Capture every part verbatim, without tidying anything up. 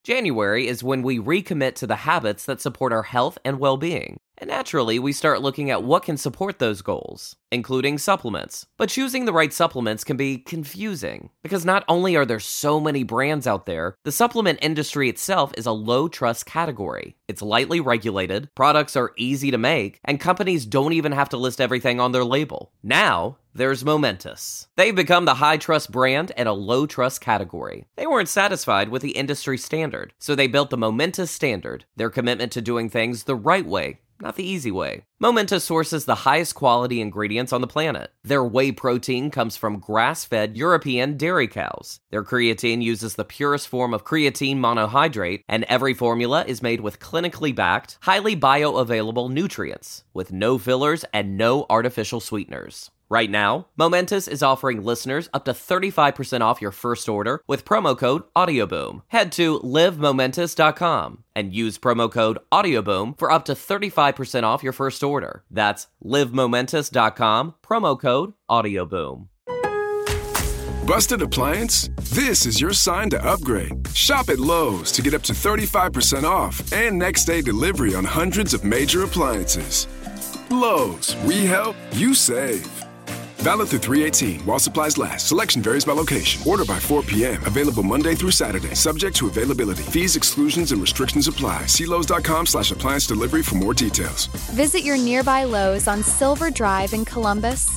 January is when we recommit to the habits that support our health and well-being. And naturally, we start looking at what can support those goals, including supplements. But choosing the right supplements can be confusing, because not only are there so many brands out there, the supplement industry itself is a low-trust category. It's lightly regulated, products are easy to make, and companies don't even have to list everything on their label. Now, there's Momentous. They've become the high-trust brand in a low-trust category. They weren't satisfied with the industry standard, so they built the Momentous Standard, their commitment to doing things the right way, not the easy way. Momentous sources the highest quality ingredients on the planet. Their whey protein comes from grass-fed European dairy cows. Their creatine uses the purest form of creatine monohydrate, and every formula is made with clinically backed, highly bioavailable nutrients, with no fillers and no artificial sweeteners. Right now, Momentous is offering listeners up to thirty-five percent off your first order with promo code AudioBoom. Head to live momentous dot com and use promo code AudioBoom for up to thirty-five percent off your first order. That's live momentous dot com, promo code AudioBoom. Busted appliance? This is your sign to upgrade. Shop at Lowe's to get up to thirty-five percent off and next day delivery on hundreds of major appliances. Lowe's, we help, you save. Valid through three eighteen while supplies last. Selection varies by location. Order by four p.m. Available Monday through Saturday. Subject to availability. Fees, exclusions, and restrictions apply. See Lowe's.com slash appliance delivery for more details. Visit your nearby Lowe's on Silver Drive in Columbus.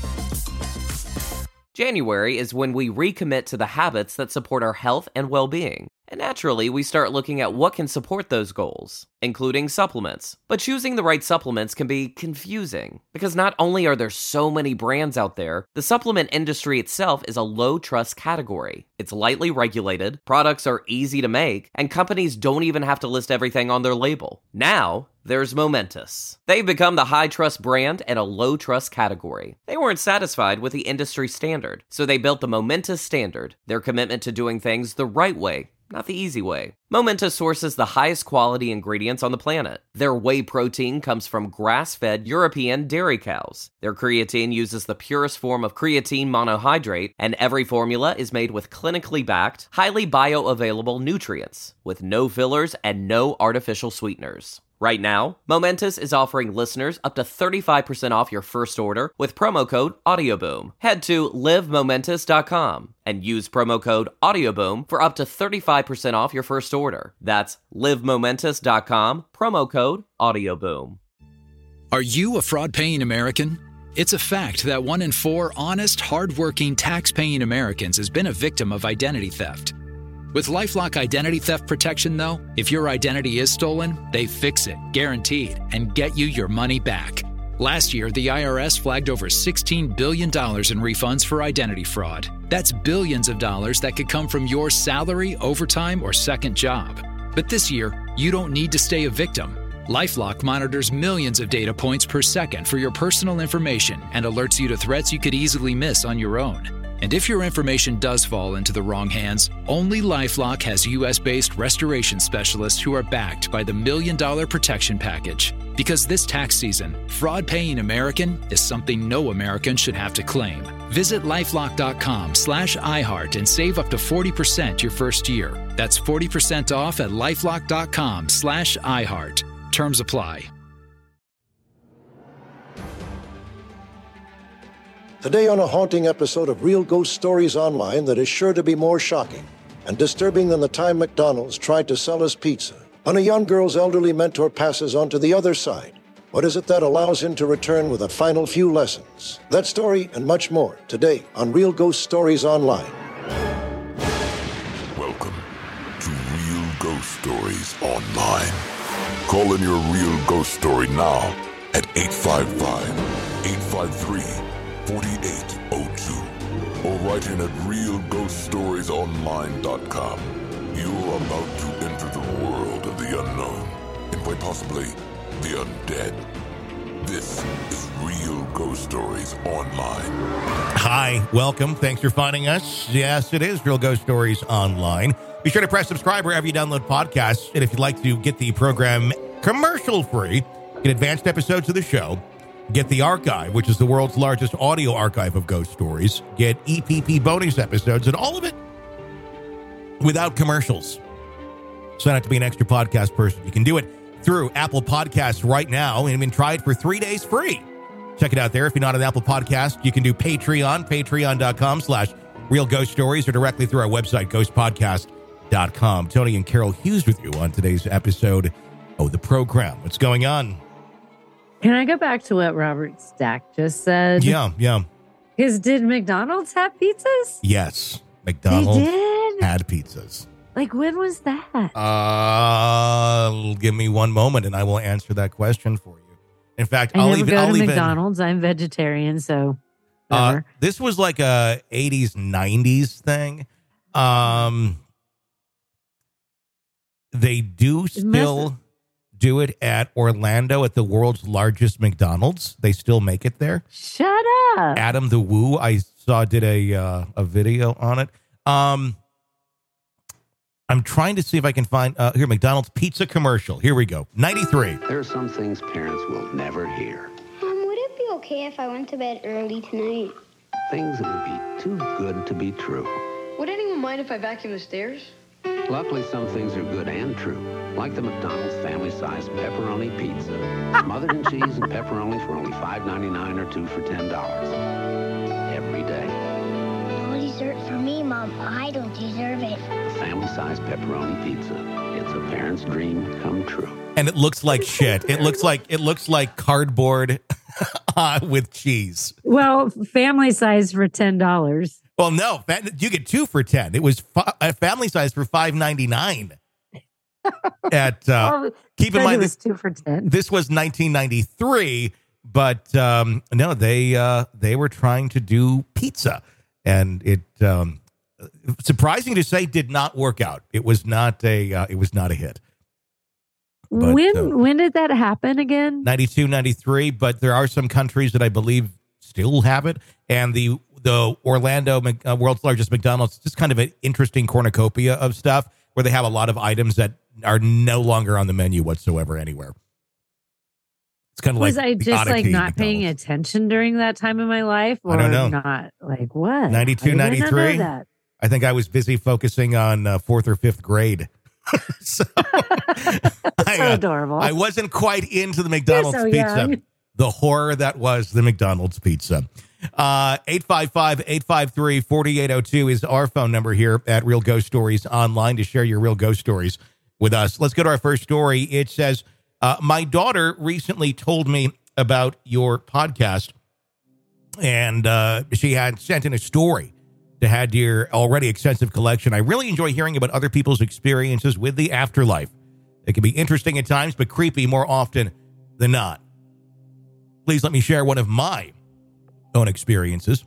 January is when we recommit to the habits that support our health and well-being. And naturally, we start looking at what can support those goals, including supplements. But choosing the right supplements can be confusing, because not only are there so many brands out there, the supplement industry itself is a low-trust category. It's lightly regulated, products are easy to make, and companies don't even have to list everything on their label. Now, there's Momentous. They've become the high-trust brand in a low-trust category. They weren't satisfied with the industry standard, so they built the Momentous Standard, their commitment to doing things the right way, not the easy way. Momentous sources the highest quality ingredients on the planet. Their whey protein comes from grass-fed European dairy cows. Their creatine uses the purest form of creatine monohydrate, and every formula is made with clinically backed, highly bioavailable nutrients, with no fillers and no artificial sweeteners. Right now, Momentous is offering listeners up to thirty-five percent off your first order with promo code AudioBoom. Head to live momentous dot com and use promo code AudioBoom for up to thirty-five percent off your first order. That's live momentous dot com, promo code AudioBoom. Are you a fraud-paying American? It's a fact that one in four honest, hard-working, tax-paying Americans has been a victim of identity theft. With LifeLock Identity Theft Protection, though, if your identity is stolen, they fix it, guaranteed, and get you your money back. Last year, the I R S flagged over sixteen billion dollars in refunds for identity fraud. That's billions of dollars that could come from your salary, overtime, or second job. But this year, you don't need to stay a victim. LifeLock monitors millions of data points per second for your personal information and alerts you to threats you could easily miss on your own. And if your information does fall into the wrong hands, only LifeLock has U S-based restoration specialists who are backed by the Million Dollar Protection Package. Because this tax season, fraud-paying American is something no American should have to claim. Visit LifeLock.com slash iHeart and save up to forty percent your first year. That's forty percent off at LifeLock.com slash iHeart. Terms apply. Today on a haunting episode of Real Ghost Stories Online that is sure to be more shocking and disturbing than the time McDonald's tried to sell us pizza. When a young girl's elderly mentor passes on to the other side, what is it that allows him to return with a final few lessons? That story and much more today on Real Ghost Stories Online. Welcome to Real Ghost Stories Online. Call in your real ghost story now at eight five five, eight five three, four eight zero two or write in at real ghost stories online dot com. You're about to enter the world of the unknown and quite possibly the undead. This is Real Ghost Stories Online. Hi, welcome. Thanks for finding us. Yes, it is Real Ghost Stories Online. Be sure to press subscribe wherever you download podcasts. And if you'd like to get the program commercial-free, get advanced episodes of the show, get the archive, which is the world's largest audio archive of ghost stories, get E P P bonus episodes, and all of it without commercials. Sign up to be an extra podcast person. You can do it through Apple Podcasts right now, and even try it for three days free. Check it out there. If you're not an Apple Podcast, you can do Patreon, patreon.com slash Real Ghost Stories, or directly through our website, ghost podcast dot com. Tony and Carol Hughes with you on today's episode of the program. What's going on? Can I go back to what Robert Stack just said? Yeah, yeah. Because did McDonald's have pizzas? Yes. McDonald's They did? had pizzas. Like, when was that? Uh, give me one moment and I will answer that question for you. In fact, I I'll never even, go I'll to even, McDonald's. I'm vegetarian, so uh, whatever. this was like a eighties, nineties thing. Um, they do still do it at Orlando at the world's largest McDonald's. They still make it there. Shut up. Adam the Woo, I saw, did a uh, a video on it. Um, I'm trying to see if I can find uh, here McDonald's pizza commercial. Here we go. ninety-three. There are some things parents will never hear. Mom, would it be okay if I went to bed early tonight? Things that would be too good to be true. Would anyone mind if I vacuum the stairs? Luckily, some things are good and true, like the McDonald's family-sized pepperoni pizza. Smothered in cheese and pepperoni for only five ninety-nine or two for ten dollars. Every day. No dessert for me, Mom. I don't deserve it. Family-sized pepperoni pizza. It's a parent's dream come true. And it looks like shit. It looks like it looks like cardboard uh, with cheese. Well, family size for ten dollars. Well, no, you get two for ten. It was fi- a family size for five ninety-nine. At uh, Oh, keep in said mind it was this, two for ten. this was nineteen ninety-three, but um, no, they uh, they were trying to do pizza, and it um, surprising to say did not work out. It was not a uh, it was not a hit. But, when uh, when did that happen again? ninety-two, ninety-three, but there are some countries that I believe still have it, and the the Orlando uh, world's largest McDonald's, just kind of an interesting cornucopia of stuff where they have a lot of items that are no longer on the menu whatsoever anywhere. It's kind of Was like I the just like oddity not McDonald's. paying attention during that time in my life? Or I don't know. Not like what? ninety-two, How did I not know ninety-three? that? I think I was busy focusing on uh, fourth or fifth grade. so I, So uh, adorable. I wasn't quite into the McDonald's so pizza. young. The horror that was the McDonald's pizza. Uh, eight five five, eight five three, four eight zero two is our phone number here at Real Ghost Stories Online to share your real ghost stories with us. Let's go to our first story. It says, uh, my daughter recently told me about your podcast, and uh, she had sent in a story to add to your already extensive collection. I really enjoy hearing about other people's experiences with the afterlife. It can be interesting at times, but creepy more often than not. Please let me share one of my own experiences.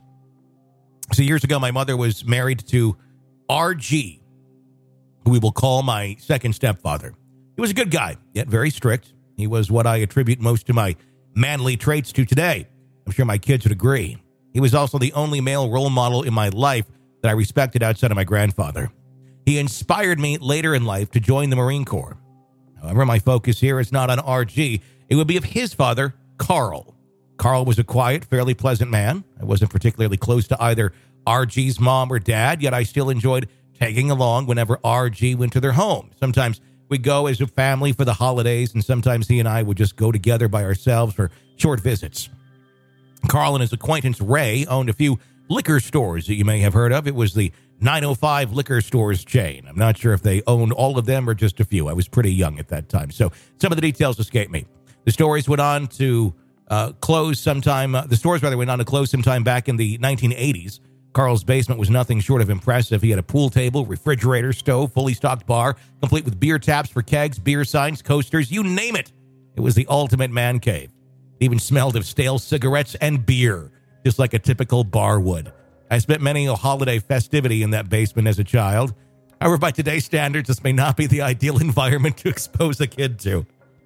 So years ago, my mother was married to R G, who we will call my second stepfather. He was a good guy, yet very strict. He was what I attribute most of my manly traits to today. I'm sure my kids would agree. He was also the only male role model in my life that I respected outside of my grandfather. He inspired me later in life to join the Marine Corps. However, my focus here is not on R G. It would be of his father, Carl. Carl was a quiet, fairly pleasant man. I wasn't particularly close to either R G's mom or dad, yet I still enjoyed tagging along whenever R G went to their home. Sometimes we'd go as a family for the holidays, and sometimes he and I would just go together by ourselves for short visits. Carl and his acquaintance Ray owned a few liquor stores that you may have heard of. It was the nine oh five liquor stores chain. I'm not sure if they owned all of them or just a few. I was pretty young at that time, so some of the details escape me. The stores went on to uh, close sometime. Uh, the stores, rather, went on to close sometime back in the nineteen eighties. Carl's basement was nothing short of impressive. He had a pool table, refrigerator, stove, fully stocked bar, complete with beer taps for kegs, beer signs, coasters, you name it. It was the ultimate man cave. It even smelled of stale cigarettes and beer, just like a typical bar would. I spent many a holiday festivity in that basement as a child. However, by today's standards, this may not be the ideal environment to expose a kid to.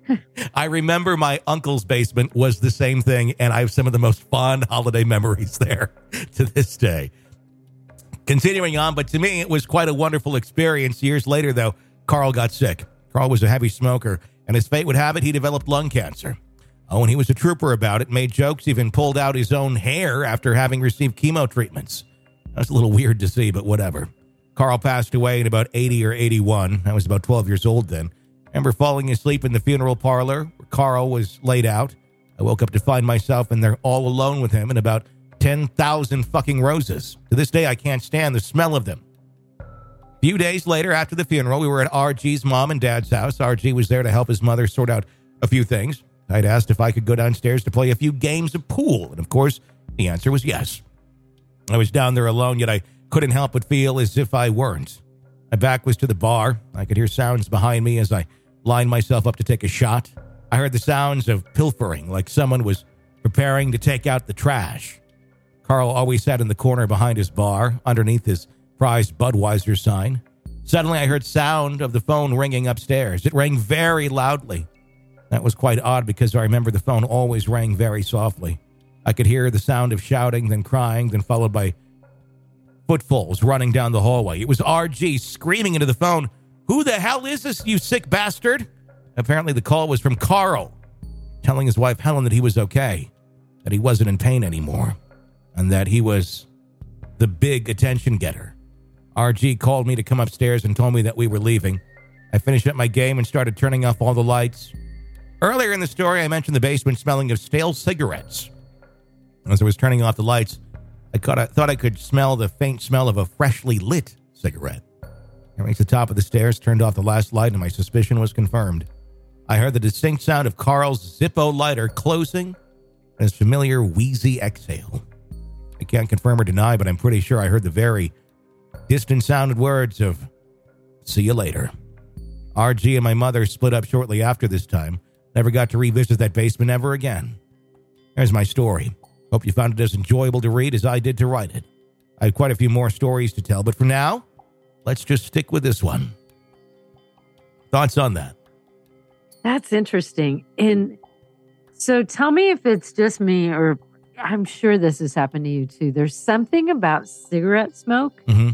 I remember my uncle's basement was the same thing, and I have some of the most fond holiday memories there to this day. Continuing on, but to me, it was quite a wonderful experience. Years later, though, Carl got sick. Carl was a heavy smoker, and as fate would have it, he developed lung cancer. Oh, and he was a trooper about it, made jokes, even pulled out his own hair after having received chemo treatments. That's a little weird to see, but whatever. Carl passed away in about eighty or eighty-one. I was about twelve years old then. I remember falling asleep in the funeral parlor where Carl was laid out. I woke up to find myself in there all alone with him and about ten thousand fucking roses. To this day, I can't stand the smell of them. A few days later, after the funeral, we were at R G's mom and dad's house. R G was there to help his mother sort out a few things. I'd asked if I could go downstairs to play a few games of pool, and of course, the answer was yes. I was down there alone, yet I couldn't help but feel as if I weren't. My back was to the bar. I could hear sounds behind me as I lined myself up to take a shot. I heard the sounds of pilfering, like someone was preparing to take out the trash. Carl always sat in the corner behind his bar, underneath his prized Budweiser sign. Suddenly, I heard sound of the phone ringing upstairs. It rang very loudly. That was quite odd because I remember the phone always rang very softly. I could hear the sound of shouting, then crying, then followed by footfalls running down the hallway. It was R G screaming into the phone, "Who the hell is this, you sick bastard?" Apparently the call was from Carl, telling his wife Helen that he was okay, that he wasn't in pain anymore, and that he was the big attention getter. R G called me to come upstairs and told me that we were leaving. I finished up my game and started turning off all the lights. Earlier in the story, I mentioned the basement smelling of stale cigarettes. As I was turning off the lights, I caught, I thought I could smell the faint smell of a freshly lit cigarette. I reached the top of the stairs, turned off the last light, and my suspicion was confirmed. I heard the distinct sound of Carl's Zippo lighter closing and his familiar wheezy exhale. I can't confirm or deny, but I'm pretty sure I heard the very distant-sounded words of, "See you later." R G and my mother split up shortly after this time. Never got to revisit that basement ever again. There's my story. Hope you found it as enjoyable to read as I did to write it. I have quite a few more stories to tell, but for now, let's just stick with this one. Thoughts on that? That's interesting. And so tell me if it's just me, or I'm sure this has happened to you too. There's something about cigarette smoke mm-hmm.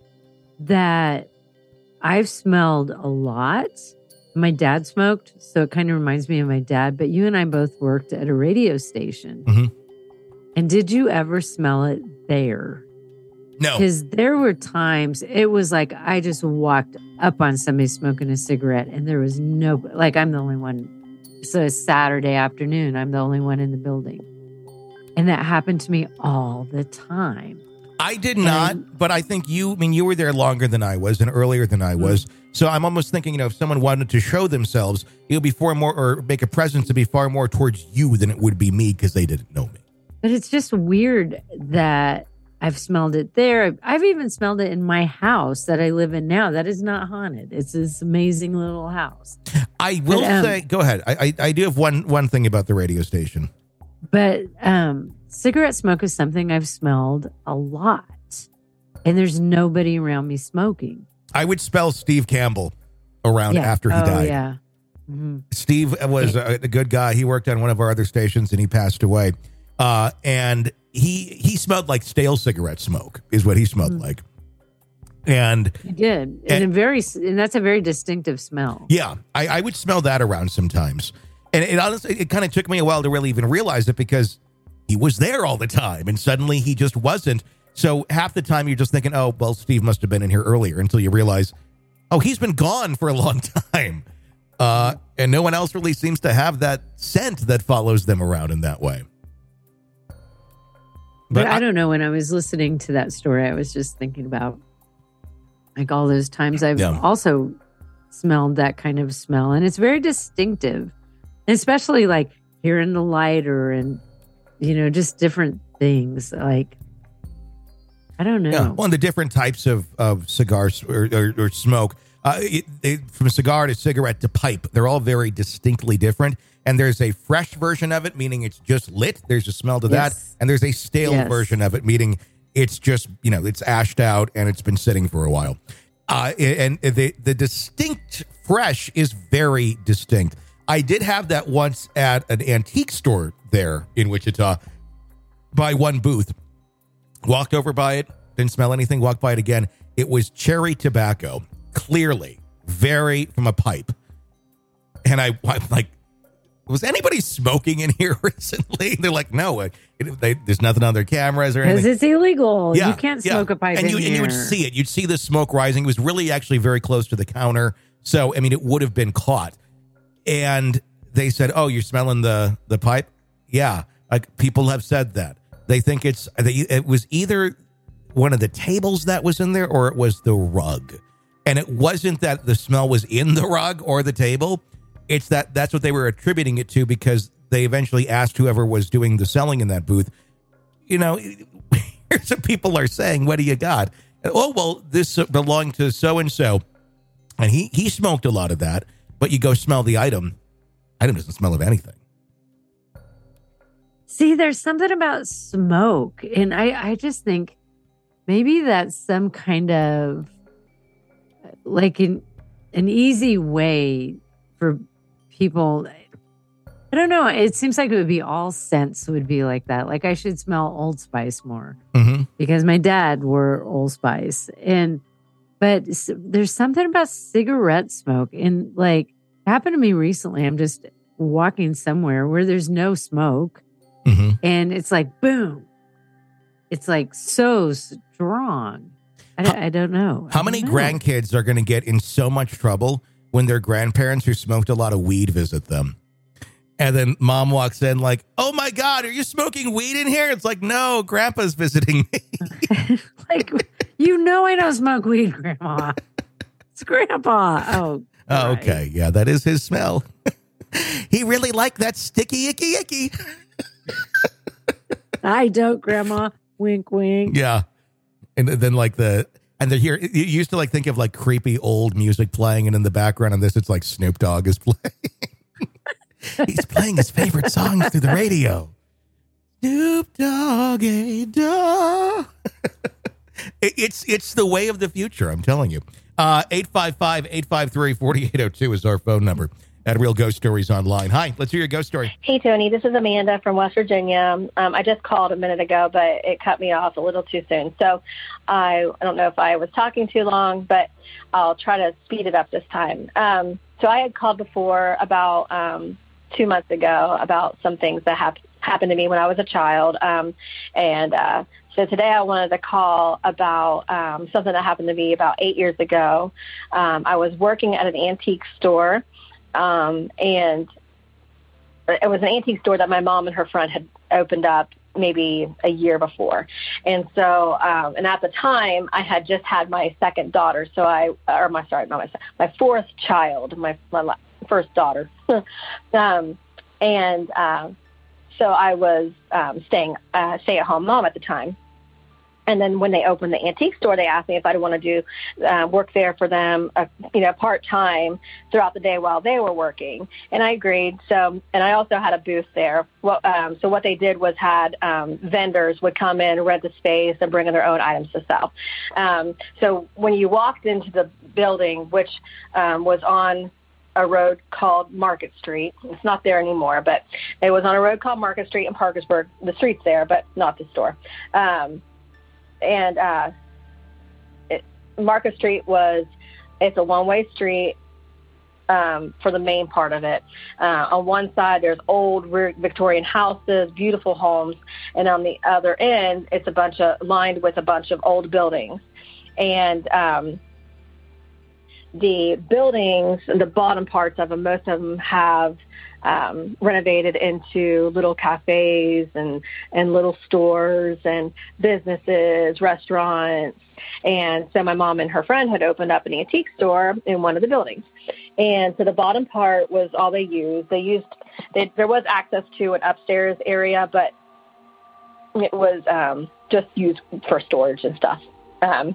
that I've smelled a lot. My dad smoked, so it kind of reminds me of my dad. But you and I both worked at a radio station. Mm-hmm. And did you ever smell it there? No. Because there were times it was like I just walked up on somebody smoking a cigarette and there was no, like I'm the only one. So it's Saturday afternoon, I'm the only one in the building. And that happened to me all the time. I did not, and, but I think you, I mean, you were there longer than I was and earlier than I was. Mm-hmm. So I'm almost thinking, you know, if someone wanted to show themselves, it would be far more, or make a presence to be far more towards you than it would be me because they didn't know me. But it's just weird that I've smelled it there. I've even smelled it in my house that I live in now. That is not haunted. It's this amazing little house. I will but, um, say, go ahead. I, I I do have one one thing about the radio station. But um, cigarette smoke is something I've smelled a lot. And there's nobody around me smoking. I would smell Steve Campbell around yeah. after he oh, died. yeah. Mm-hmm. Steve was a, a good guy. He worked on one of our other stations and he passed away. Uh, and he he smelled like stale cigarette smoke is what he smelled mm-hmm. like. And he did. And, and, a very, and that's a very distinctive smell. Yeah. I, I would smell that around sometimes. And it honestly, it kind of took me a while to really even realize it because he was there all the time and suddenly he just wasn't. So half the time you're just thinking, oh, well, Steve must have been in here earlier until you realize, oh, he's been gone for a long time. Uh, and no one else really seems to have that scent that follows them around in that way. But, but I, I don't know. When I was listening to that story, I was just thinking about like all those times I've yeah. also smelled that kind of smell. And it's very distinctive, especially like hearing the lighter and, you know, just different things like, I don't know. Yeah, well, the different types of, of cigars or, or, or smoke, uh, it, it, from cigar to cigarette to pipe, they're all very distinctly different. And there's a fresh version of it, meaning it's just lit. There's a smell to yes. that. And there's a stale yes. version of it, meaning it's just, you know, it's ashed out and it's been sitting for a while. Uh, and the, the distinct fresh is very distinct. I did have that once at an antique store there in Wichita by one booth. Walked over by it, didn't smell anything, walked by it again. It was cherry tobacco, clearly, very from a pipe. And I, I'm like, was anybody smoking in here recently? They're like, no, it, they, there's nothing on their cameras or anything. Because it's illegal. Yeah, you can't yeah. smoke a pipe and in you, here. And you would see it. You'd see the smoke rising. It was really actually very close to the counter. So, I mean, it would have been caught. And they said, oh, you're smelling the, the pipe? Yeah. Like, people have said that. They think it's, it was either one of the tables that was in there or it was the rug. And it wasn't that the smell was in the rug or the table. It's that that's what they were attributing it to, because they eventually asked whoever was doing the selling in that booth, you know, here's what people are saying. What do you got? And, oh, well, this belonged to so-and-so. And he, he smoked a lot of that. But you go smell the item. Item doesn't smell of anything. See, there's something about smoke. And I, I just think maybe that's some kind of like an, an easy way for people. I don't know. It seems like it would be all scents would be like that. Like I should smell Old Spice more mm-hmm. because my dad wore Old Spice. And, but there's something about cigarette smoke. And like it happened to me recently. I'm just walking somewhere where there's no smoke mm-hmm. and it's like, boom. It's like so strong. I don't, how, I don't know. How many know. grandkids are going to get in so much trouble when their grandparents who smoked a lot of weed visit them? And then mom walks in like, oh my God, are you smoking weed in here? It's like, no, grandpa's visiting me. Like, you know, I don't smoke weed, grandma. It's grandpa. Oh, oh okay. Yeah, that is his smell. He really liked that sticky, icky, icky. I don't, grandma. Wink, wink. Yeah. And then like the, and they're here, you used to like think of like creepy old music playing, and in the background on this, it's like Snoop Dogg is playing. He's playing his favorite songs through the radio. Snoop Doggy Dogg. It's it's the way of the future, I'm telling you. Uh, eight five five, eight five three, four eight zero two is our phone number at Real Ghost Stories Online. Hi, let's hear your ghost story. Hey, Tony. This is Amanda from West Virginia. Um, I just called a minute ago, but it cut me off a little too soon. So I, I don't know if I was talking too long, but I'll try to speed it up this time. Um, so I had called before about um, two months ago about some things that hap- happened to me when I was a child. Um, and uh, so today I wanted to call about um, something that happened to me about eight years ago. Um, I was working at an antique store. Um, and it was an antique store that my mom and her friend had opened up maybe a year before. And so, um, and at the time I had just had my second daughter. So I, or my, sorry, not my, my fourth child, my, my first daughter. um, and, uh, so I was, um, staying, uh, stay at home mom at the time. And then when they opened the antique store, they asked me if I'd want to do uh, work there for them, uh, you know, part-time throughout the day while they were working. And I agreed. So, and I also had a booth there. Well, um, so what they did was had um, vendors would come in, rent the space, and bring in their own items to sell. Um, so when you walked into the building, which um, was on a road called Market Street. It's not there anymore, but it was on a road called Market Street in Parkersburg. The street's there, but not the store. Um, And uh, it, Market Street was, it's a one-way street um, for the main part of it. Uh, on one side, there's old Victorian houses, beautiful homes. And on the other end, it's a bunch of, lined with a bunch of old buildings. And um, the buildings, the bottom parts of them, most of them have Um, renovated into little cafes and, and little stores and businesses, restaurants. And so my mom and her friend had opened up an antique store in one of the buildings. And so the bottom part was all they used. They used, they, there was access to an upstairs area, but it was um, just used for storage and stuff. Um,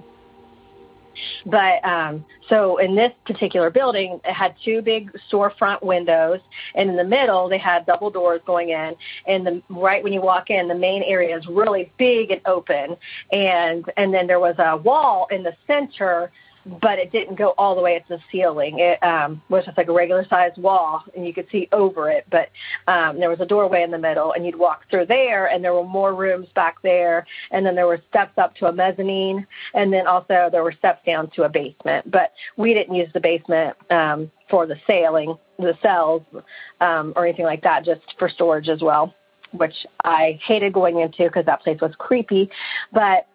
But um, so in this particular building, it had two big storefront windows, and in the middle, they had double doors going in. And the, right when you walk in, the main area is really big and open. And and then there was a wall in the center but it didn't go all the way to the ceiling. It um, was just like a regular sized wall, and you could see over it. But um, there was a doorway in the middle, and you'd walk through there, and there were more rooms back there. And then there were steps up to a mezzanine, and then also there were steps down to a basement. But we didn't use the basement um, for the sailing, the cells, um, or anything like that, just for storage as well, which I hated going into because that place was creepy. But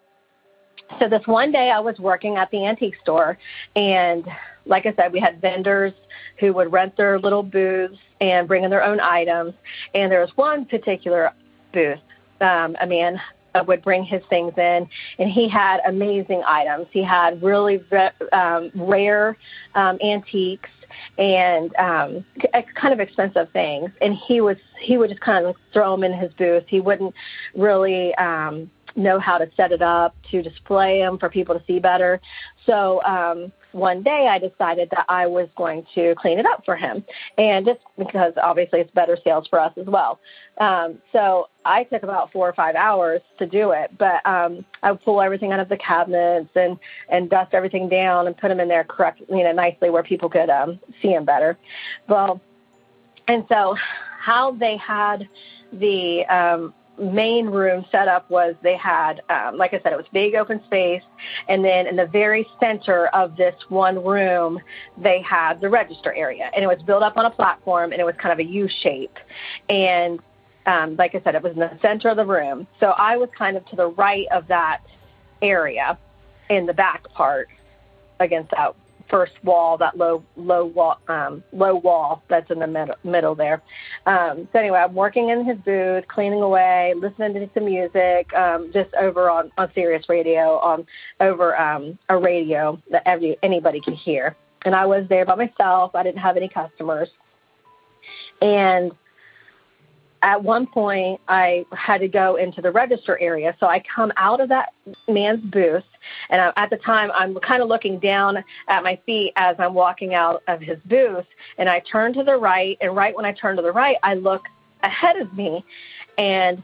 so this one day I was working at the antique store, and like I said, we had vendors who would rent their little booths and bring in their own items. And there was one particular booth, um, a man would bring his things in, and he had amazing items. He had really um, rare um, antiques and um, kind of expensive things. And he was he would just kind of throw them in his booth. He wouldn't really um, know how to set it up to display them for people to see better. So um, one day I decided that I was going to clean it up for him, and just because obviously it's better sales for us as well. Um, so I took about four or five hours to do it, but um, I would pull everything out of the cabinets and, and dust everything down and put them in there correct, you know, nicely where people could um, see them better. Well, and so how they had the um, main room set up was they had, um, like I said, it was big open space. And then in the very center of this one room, they had the register area, and it was built up on a platform, and it was kind of a U shape. And um, like I said, it was in the center of the room. So I was kind of to the right of that area in the back part against that first wall, that low, low wall, um, low wall that's in the middle, middle there. Um, so anyway, I'm working in his booth, cleaning away, listening to some music, um, just over on, on Sirius Radio, on over um, a radio that every, anybody can hear. And I was there by myself. I didn't have any customers. And at one point, I had to go into the register area. So I come out of that man's booth, and I, at the time, I'm kind of looking down at my feet as I'm walking out of his booth, and I turn to the right, and right when I turn to the right, I look ahead of me, and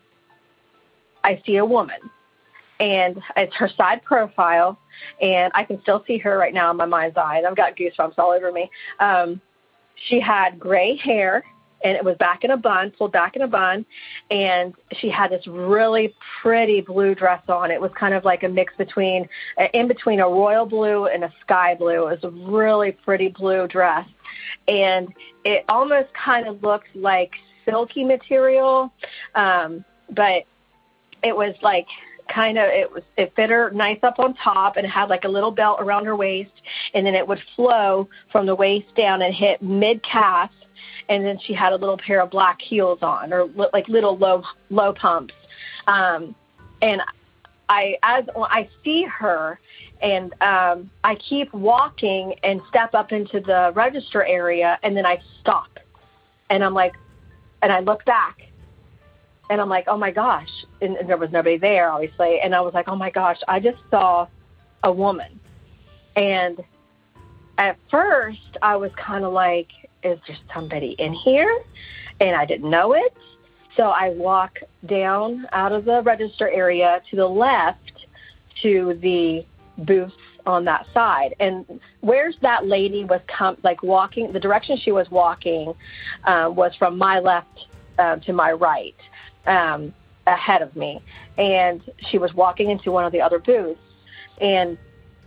I see a woman. And it's her side profile, and I can still see her right now in my mind's eye, and I've got goosebumps all over me. Um, she had gray hair, and it was back in a bun, pulled back in a bun, and she had this really pretty blue dress on. It was kind of like a mix between, in between a royal blue and a sky blue. It was a really pretty blue dress, and it almost kind of looked like silky material, um, but it was like kind of, it was, it fit her nice up on top, and it had like a little belt around her waist, and then it would flow from the waist down and hit mid-calf. And then she had a little pair of black heels on, or li- like little low low pumps. Um, and I, as well, I see her, and um, I keep walking and step up into the register area, and then I stop, and I'm like, and I look back, and I'm like, oh my gosh, and, and there was nobody there, obviously, and I was like, oh my gosh, I just saw a woman, and at first I was kind of like, is there somebody in here? And I didn't know it. So I walk down out of the register area to the left to the booths on that side. And where's that lady was com- like walking, the direction she was walking uh, was from my left uh, to my right, um, ahead of me. And she was walking into one of the other booths. And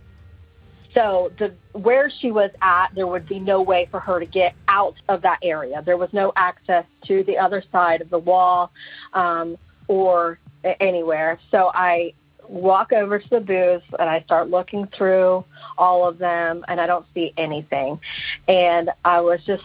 so the where she was at, there would be no way for her to get out of that area. There was no access to the other side of the wall um, or anywhere. So I walk over to the booth, and I start looking through all of them, and I don't see anything. And I was just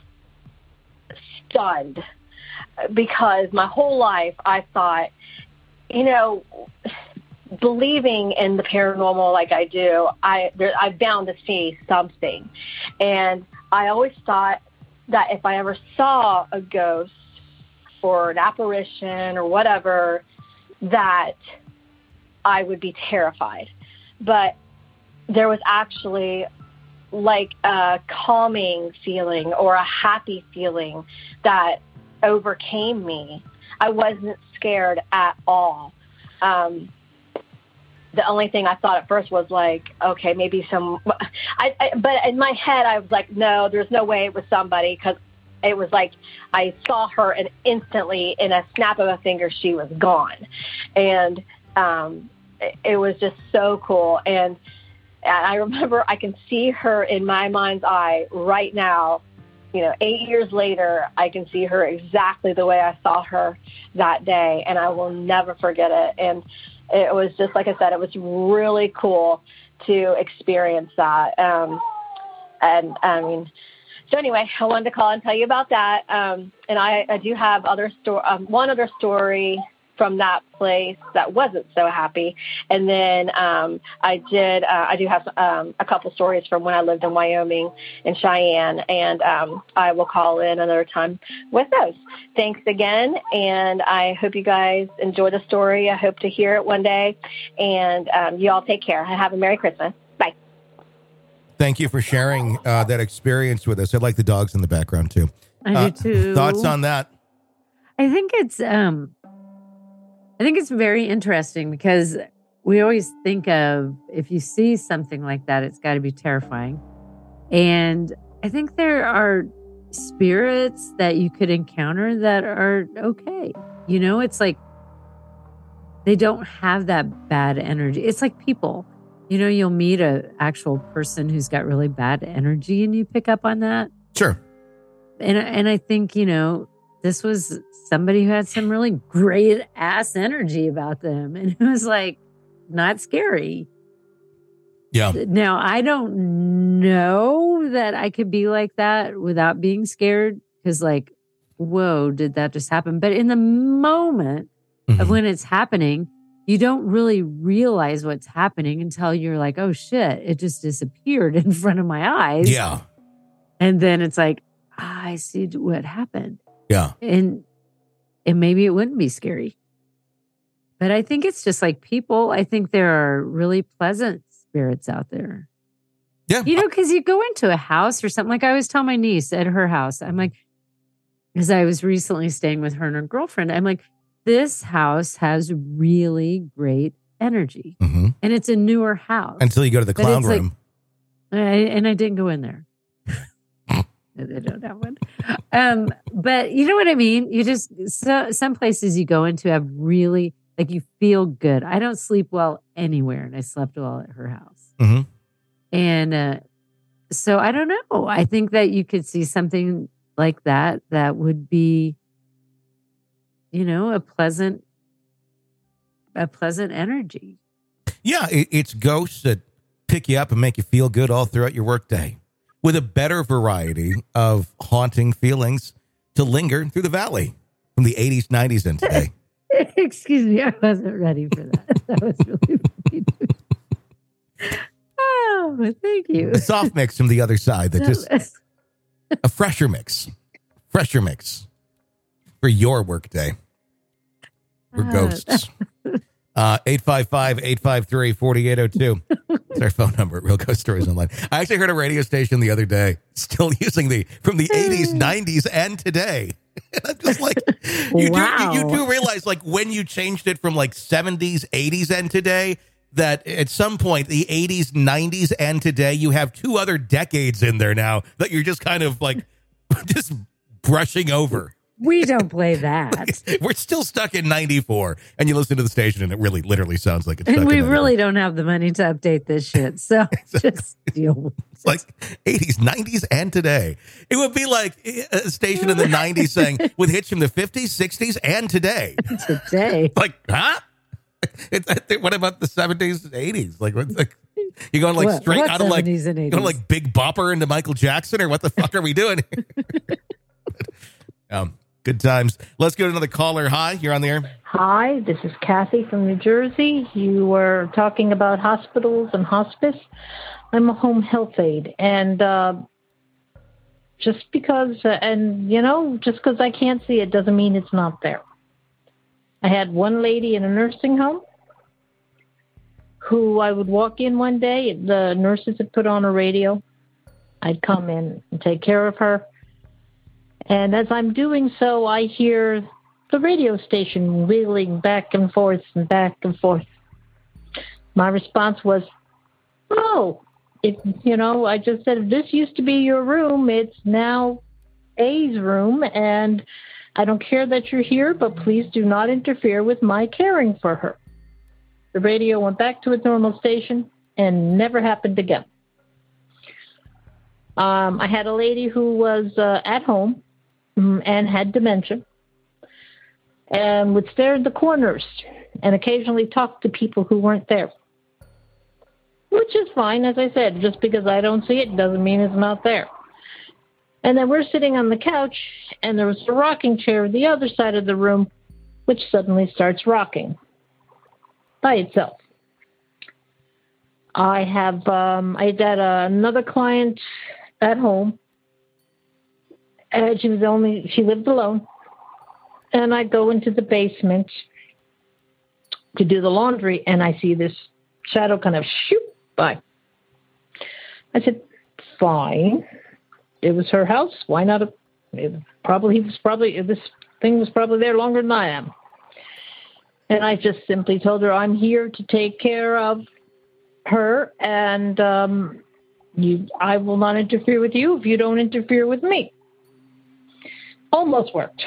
stunned, because my whole life I thought, you know, believing in the paranormal like I do, I there, I'm bound to see something. And I always thought that if I ever saw a ghost or an apparition or whatever, that I would be terrified. But there was actually like a calming feeling or a happy feeling that overcame me. I wasn't scared at all. Um, the only thing I thought at first was like, okay, maybe some, I, I, but in my head, I was like, no, there's no way it was somebody, because it was like I saw her and instantly, in a snap of a finger, she was gone. And um, it, it was just so cool. And I remember I can see her in my mind's eye right now. You know, eight years later, I can see her exactly the way I saw her that day, and I will never forget it. And it was just, like I said, it was really cool to experience that. Um, and I mean, so anyway, I wanted to call and tell you about that. Um, and I, I do have other sto- um, one other story from that place that wasn't so happy. And then um, I did, uh, I do have um, a couple stories from when I lived in Wyoming in Cheyenne, and um, I will call in another time with those. Thanks again, and I hope you guys enjoy the story. I hope to hear it one day, and um, you all take care. Have a Merry Christmas. Bye. Thank you for sharing uh, that experience with us. I like the dogs in the background, too. I uh, do, too. Thoughts on that? I think it's... Um, I think it's very interesting because we always think of, if you see something like that, it's got to be terrifying. And I think there are spirits that you could encounter that are okay. You know, it's like they don't have that bad energy. It's like people, you know, you'll meet an actual person who's got really bad energy and you pick up on that. Sure. And, and I think, you know, this was somebody who had some really great ass energy about them. And it was like, not scary. Yeah. Now, I don't know that I could be like that without being scared. Because like, whoa, did that just happen? But in the moment mm-hmm. of when it's happening, you don't really realize what's happening until you're like, oh shit, it just disappeared in front of my eyes. Yeah. And then it's like, ah, I see what happened. Yeah. And and maybe it wouldn't be scary. But I think it's just like people. I think there are really pleasant spirits out there. Yeah. You know, because you go into a house or something. Like I always tell my niece at her house, I'm like, because I was recently staying with her and her girlfriend, I'm like, this house has really great energy. Mm-hmm. And it's a newer house. Until you go to the clown room. Like, I, and I didn't go in there. They don't have one. Um, but you know what I mean? You just, so, some places you go into have really, like you feel good. I don't sleep well anywhere, and I slept well at her house. Mm-hmm. And uh, so I don't know. I think that you could see something like that that would be, you know, a pleasant, a pleasant energy. Yeah, it, it's ghosts that pick you up and make you feel good all throughout your workday, with a better variety of haunting feelings to linger through the valley from the eighties, nineties, and today. Excuse me, I wasn't ready for that. That was really funny. Oh, thank you. A soft mix from the other side that just a fresher mix, fresher mix for your workday. We're ghosts. Uh, eight five five, eight five three, four eight zero two. It's our phone number at Real Ghost Stories Online. I actually heard a radio station the other day still using the from the eighties, nineties, and today. And I'm just like, you, wow. do, you, you do realize, like, when you changed it from like seventies, eighties, and today, that at some point, the eighties, nineties, and today, you have two other decades in there now that you're just kind of like just brushing over. We don't play that. We're still stuck in ninety-four, and you listen to the station, and it really, literally sounds like it's and stuck we in really don't have the money to update this shit. So just deal with it. It's like eighties, nineties, and today. It would be like a station in the nineties saying, with hits from the fifties, sixties, and today. Today. Like, huh? It's, I think, what about the seventies, eighties? Like, what's like, you going like What- straight what out of like, seventies and going eighties? like Big Bopper into Michael Jackson, or what the fuck are we doing here? um, good times. Let's go to another caller. Hi, you're on the air. Hi, this is Kathy from New Jersey. You were talking about hospitals and hospice. I'm a home health aide, and uh, just because, uh, and you know, just because I can't see it doesn't mean it's not there. I had one lady in a nursing home who I would walk in one day. The nurses had put on a radio. I'd come in and take care of her. And as I'm doing so, I hear the radio station wheeling back and forth and back and forth. My response was, oh, if, you know, I just said, this used to be your room. It's now A's room, and I don't care that you're here, but please do not interfere with my caring for her. The radio went back to its normal station and never happened again. Um, I had a lady who was uh, at home and had dementia and would stare at the corners and occasionally talk to people who weren't there, which is fine. As I said, just because I don't see it doesn't mean it's not there. And then we're sitting on the couch, and there was a rocking chair at the other side of the room, which suddenly starts rocking by itself. I have, um, I had uh, another client at home, and she was only, she lived alone. And I go into the basement to do the laundry, and I see this shadow kind of shoot by. I said, fine. It was her house. Why not? A, it probably, he was probably, this thing was probably there longer than I am. And I just simply told her, I'm here to take care of her, and um, you, I will not interfere with you if you don't interfere with me. Almost worked.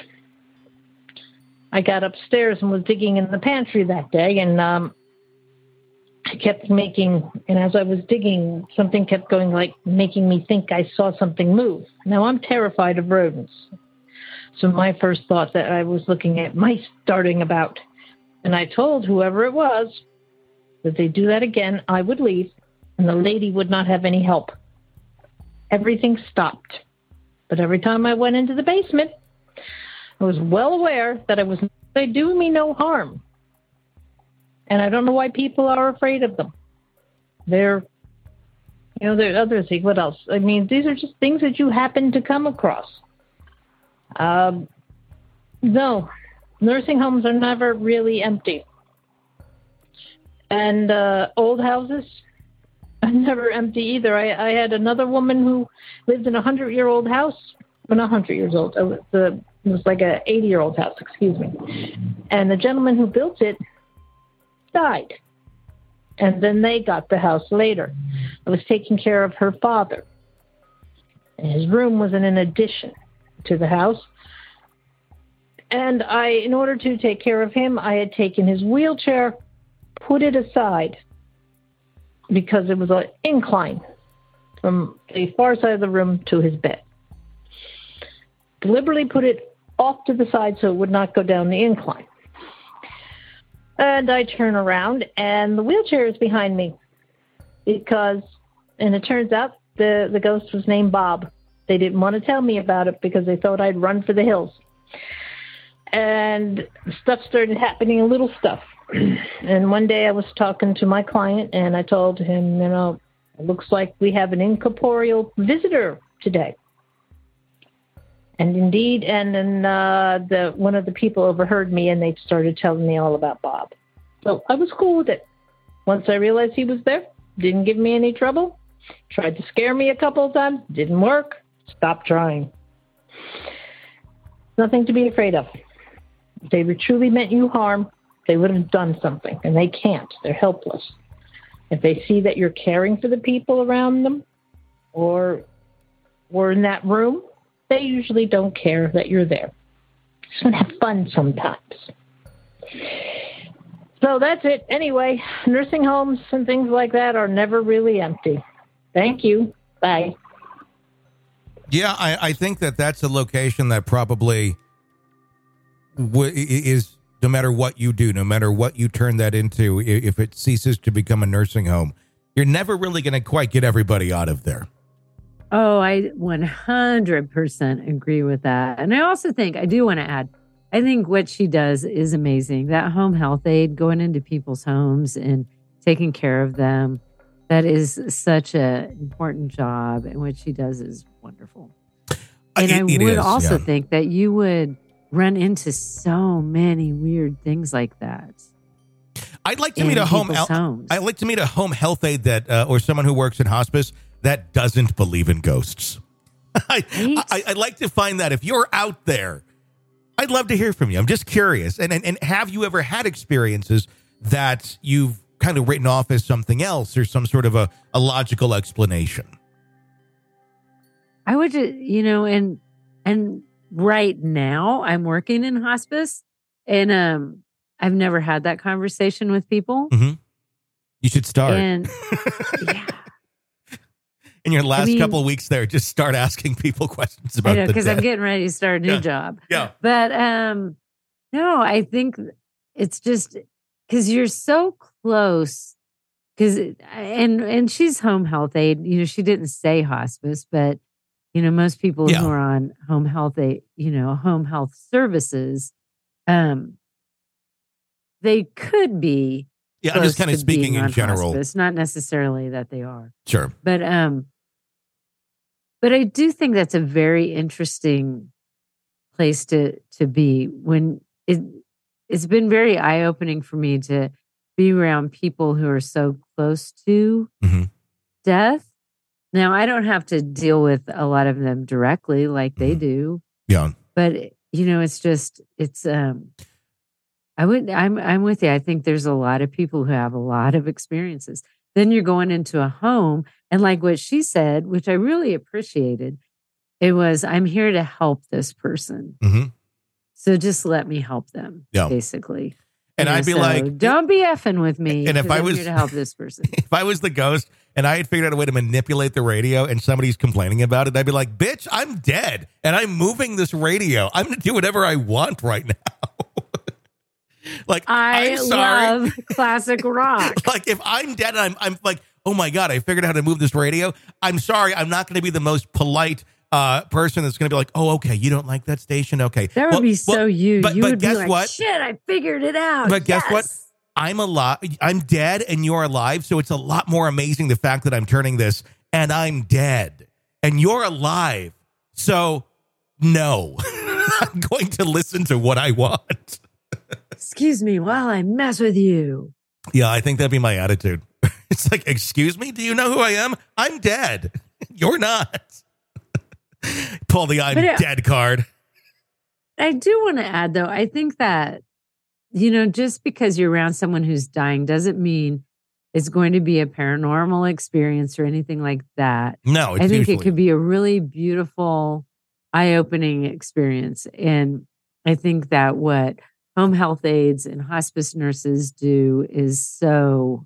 I got upstairs and was digging in the pantry that day, and um, I kept making, and as I was digging, something kept going, like making me think I saw something move. Now, I'm terrified of rodents. So my first thought that I was looking at mice darting about. And I told whoever it was that if they do that again, I would leave, and the lady would not have any help. Everything stopped. But every time I went into the basement, I was well aware that I was they do me no harm. And I don't know why people are afraid of them. They're, you know, there are other things. What else? I mean, these are just things that you happen to come across. Um, no, nursing homes are never really empty. And uh, old houses are never empty either. I, I had another woman who lived in a hundred-year-old house. Well, not one hundred years old. It was, the, it was like an eighty-year-old house, excuse me. And the gentleman who built it died. And then they got the house later. I was taking care of her father. And his room was in an addition to the house. And I, in order to take care of him, I had taken his wheelchair, put it aside, because it was an incline from the far side of the room to his bed. Deliberately put it off to the side so it would not go down the incline. And I turn around, and the wheelchair is behind me because, and it turns out the, the ghost was named Bob. They didn't want to tell me about it because they thought I'd run for the hills. And stuff started happening, little stuff. And one day I was talking to my client, and I told him, you know, it looks like we have an incorporeal visitor today. And indeed, and then uh, the one of the people overheard me, and they started telling me all about Bob. So I was cool with it. Once I realized he was there, didn't give me any trouble, tried to scare me a couple of times, didn't work, stopped trying. Nothing to be afraid of. If they truly meant you harm, they would have done something, and they can't. They're helpless. If they see that you're caring for the people around them or, or in that room, they usually don't care that you're there. Just want to have fun sometimes. So that's it. Anyway, nursing homes and things like that are never really empty. Thank you. Bye. Yeah, I, I think that that's a location that probably w- is, no matter what you do, no matter what you turn that into, if it ceases to become a nursing home, you're never really going to quite get everybody out of there. Oh, I one hundred percent agree with that. And I also think, I do want to add, I think what she does is amazing. That home health aide, going into people's homes and taking care of them, that is such an important job. And what she does is wonderful. And it, I it would is, also yeah. think that you would run into so many weird things like that. I'd like to meet a home. El- I'd like to meet a home health aide that, uh, or someone who works in hospice that doesn't believe in ghosts. I, right? I, I'd like to find that. If you're out there, I'd love to hear from you. I'm just curious. And, and and have you ever had experiences that you've kind of written off as something else or some sort of a, a logical explanation. I would, you know, and and right now I'm working in hospice, and um, I've never had that conversation with people. Mm-hmm. You should start. And yeah. In your last I mean, couple of weeks there, just start asking people questions about I know, the because death. I'm getting ready to start a new Yeah. job. Yeah. But um, no, I think it's just because you're so close. Because and and she's home health aide. You know, she didn't say hospice, but you know, most people Yeah. who are on home health aid, you know, home health services, um, they could be. Yeah, I'm just close kind of to speaking being in on general. Hospice, not necessarily that they are. Sure. But um, but I do think that's a very interesting place to to be. When it it's been very eye opening for me to be around people who are so close to mm-hmm. death. Now I don't have to deal with a lot of them directly like they mm-hmm. do. Yeah. But you know, it's just it's um. I would. I'm. I'm with you. I think there's a lot of people who have a lot of experiences. Then you're going into a home, and like what she said, which I really appreciated, it was, "I'm here to help this person, Mm-hmm. so just let me help them." Yeah. Basically, And You know, I'd be so like, "Don't be effing with me." And if 'cause I I'm was here to help this person, if I was the ghost and I had figured out a way to manipulate the radio and somebody's complaining about it, I'd be like, "Bitch, I'm dead and I'm moving this radio. I'm going to do whatever I want right now." Like, I I'm sorry. love classic rock. Like, if I'm dead and I'm, I'm like, oh my God, I figured out how to move this radio. I'm sorry. I'm not going to be the most polite uh, person that's going to be like, oh, okay, you don't like that station? Okay. That would Well- be so well, you. But, you but would guess be like, what? "Shit, I figured it out." But guess what? Yes. I'm alive. I'm dead and you're alive. So it's a lot more amazing the fact that I'm turning this and I'm dead and you're alive. So no, I'm going to listen to what I want. Excuse me while I mess with you. Yeah, I think that'd be my attitude. It's like, excuse me, do you know who I am? I'm dead. You're not. Pull the I'm But it- dead card. I do want to add, though, I think that, you know, just because you're around someone who's dying doesn't mean it's going to be a paranormal experience or anything like that. No, it's I think usually, it could be a really beautiful, eye-opening experience. And I think that what home health aides and hospice nurses do is so,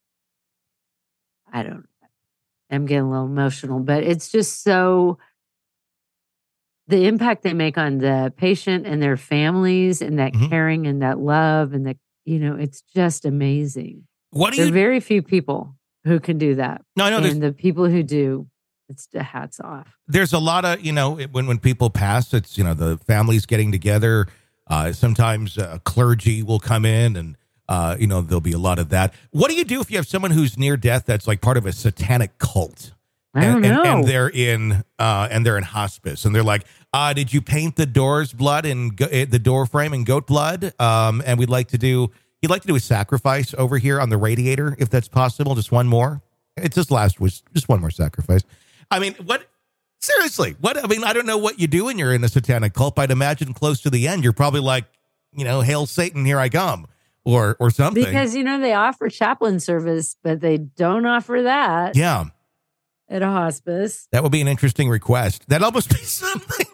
I don't, I'm getting a little emotional, but it's just so, the impact they make on the patient and their families and that Mhm. caring and that love and that, you know, it's just amazing. What do There are you? very few people who can do that. No, I know there's And the people who do, it's the hats off. there's a lot of, you know, it- when when people pass, it's, you know, the families getting together. Uh, sometimes uh, clergy will come in and, uh, you know, there'll be a lot of that. What do you do if you have someone who's near death that's like part of a satanic cult? I don't and, know. And, and they're in uh, and they're in hospice, and they're like, uh, "Did you paint the door's blood and go- eh, the door frame in goat blood?" Um, and we'd like to do. You'd like to do a sacrifice over here on the radiator, if that's possible. Just one more. It's just last was just one more sacrifice. I mean, what? Seriously, what? I mean, I don't know what you do when you're in a satanic cult. But I'd imagine close to the end, you're probably like, you know, "Hail Satan, here I come," or or something. Because, you know, they offer chaplain service, but they don't offer that yeah. at a hospice. That would be an interesting request. That'd almost be something.